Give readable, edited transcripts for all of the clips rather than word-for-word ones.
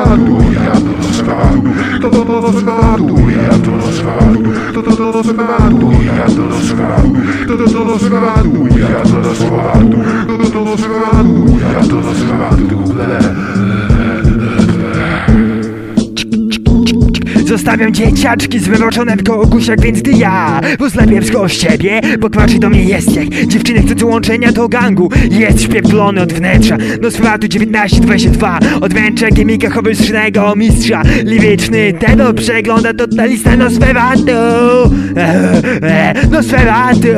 Nosferatu, ja to Nosferatu, to Nosferatu, ja to Nosferatu, to Nosferatu, ja to Nosferatu, to Nosferatu, ja to Nosferatu, to Nosferatu, ja to Nosferatu. Zostawiam dzieciaczki zmroczone w kogusiach, więc gdy ja pozlepię wzrok ciebie, pokwaczy do mnie jest jak dziewczyny chcące łączenia do gangu. Jest śpieplony od wnętrza Nosferatu 1922, od wnętrza chemika chobystycznego mistrza. Liwiczny tenor przegląda totalista Nosferatu. Nosferatu.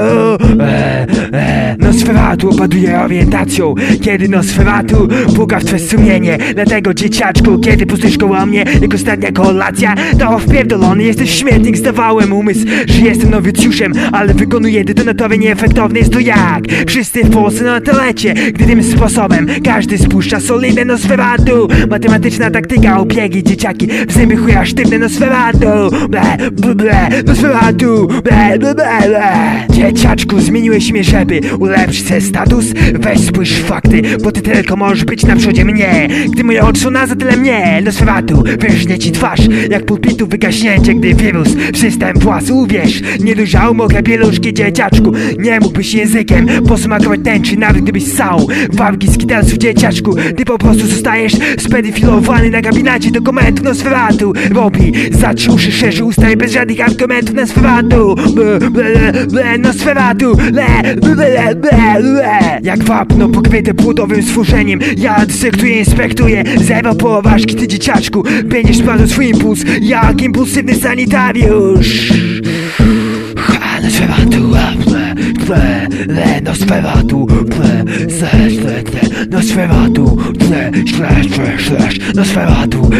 Nosferatu opaduje orientacją, kiedy Nosferatu puka w twe sumienie. Dlatego dzieciaczku, kiedy pustysz koło mnie jak ostatnia kolacja, to wpierdolony jesteś w śmietnik. Zdawałem umysł, że jestem nowicjuszem, ale wykonuję detonatory nieefektowne. Jest to jak wszyscy w Polsce na telecie, gdy tym sposobem każdy spuszcza solidne Nosferatu. Matematyczna taktyka, obiegi, dzieciaki w zęby chuja sztywne Nosferatu. Ble, ble, ble, Nosferatu, ble, ble, ble, ble. Dzieciaczku, zmieniłeś mnie, żeby ulepszyć se status? Weź spójrz w fakty, bo ty tylko możesz być na przodzie mnie. Gdy moje oczy są na za tyle mnie, Nosferatu wyrżnie ci twarz jak pulpitu wygaśnięcie, gdy wirus w system włas. Uwierz, niedojrzał mokre pieluszki, dzieciaczku. Nie mógłbyś językiem posmakować tęczy, nawet gdybyś ssał wargi z kitalców, dzieciaczku. Ty po prostu zostajesz spedofilowany na gabinacie dokumentów Nosferatu. Robi zaci uszy, szerzy usta i bez żadnych argumentów Nosferatu. Nosferatu, jak wapno pokryte płodowym stworzeniem. Ja dysektuję, inspektuję, zero połoważki, ty dzieciaczku. Będziesz sprawdzał swój impuls jak impulsywny sanitariusz. Nosferatu, Nosferatu, Nosferatu, Nosferatu,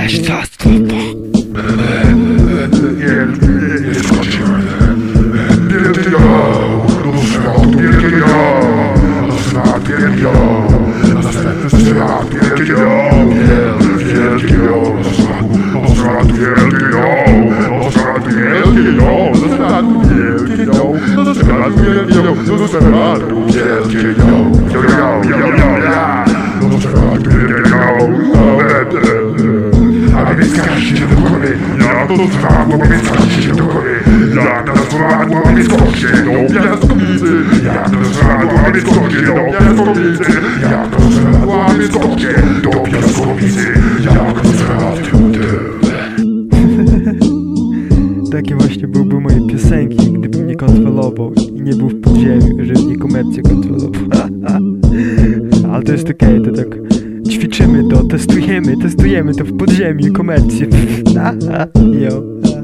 A więc każcie do góry, ja to Nosferatu, a więc każcie do góry. Jak to Nosferatu, a więc skoczcie do piaskownicy. Jak to Nosferatu, a więc skoczcie do piaskownicy. Jak to Nosferatu, a więc skoczcie do piaskownicy. Jak to Nosferatu. Takie właśnie byłby moje piosenki, gdybym nie kontrolował i nie był w podziemiu, żeby mnie komercja kontrolował. Ale to jest okej, to tak ćwiczymy to, testujemy to w podziemiu, komercję. Jo.